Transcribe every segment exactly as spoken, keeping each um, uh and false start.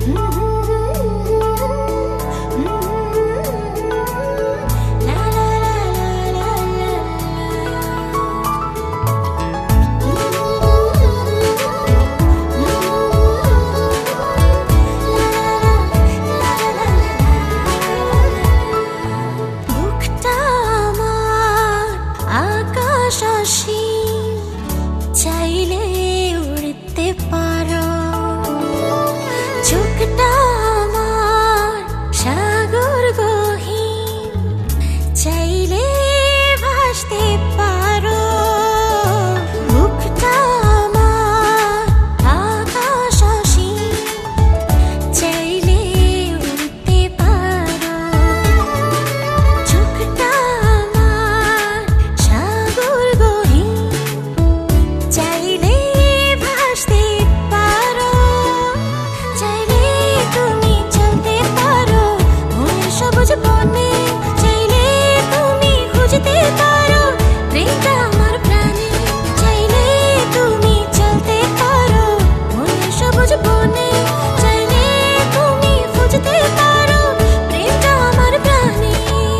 চাইলে উড়তে পারো, চোখটা আমার সাগর গহীন, চাইলে ভাসতে পারো। মুখটা আমার আকাশ অসীম, চাইলে উড়তে পারো। চোখটা আমার সাগর গহীন, চাইলে ভাসতে পারো। চাইলে তুমি চলতে পারো মনের সবুজ বনে, চাইলে তুমি খুঁজতে পারো প্রেমটা আমার প্রাণে। চাইলে তুমি চলতে পারো মনের সবুজ বনে, চাইলে তুমি খুঁজতে পারো প্রেমটা আমার প্রাণে।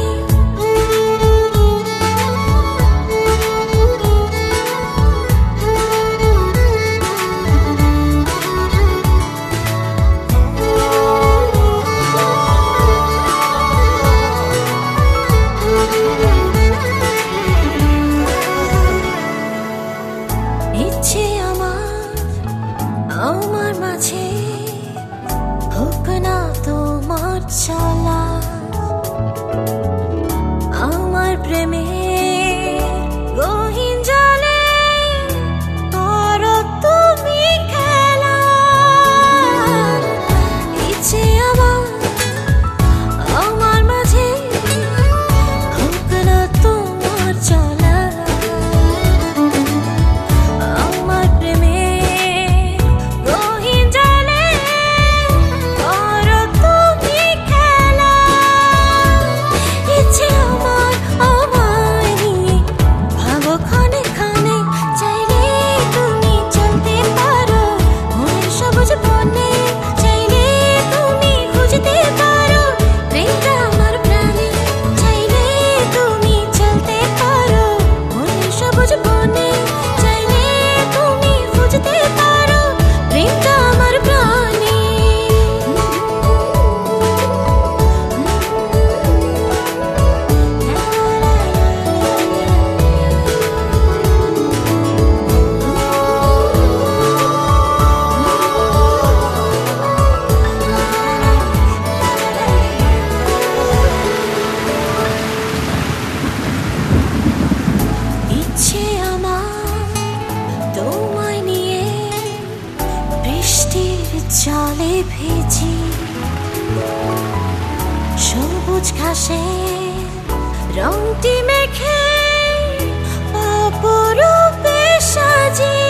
ইচ্ছে আমার আমার মাঝে হোক না তোমার চলা, আমার প্রেমে গহীন জলে করো তুমি খেলা। ইচ্ছে আমার আমার মাঝে হোক না তোমার চলা, আমার প্রেমে গহীন জলে করো তুমি খেলা। ইচ্ছে আমার আমায় নিয়ে ভাবো ক্ষণে ক্ষণে, চাইলে তুমি চলতে পারো মনের সবুজ বনে, চাইলে তুমি খুঁজতে পারো প্রেমটা আমার প্রাণে। চাইলে তুমি চলতে পারো মনের সবুজ বনে, চাইলে তুমি খুঁজতে পারো প্রেমটা আমার প্রাণে। ইচ্ছে আমার তোমায় নিয়ে বৃষ্টির জলে ভিজি, সবুজ ঘাসে রংটি মেখে অপরূপে সাজি।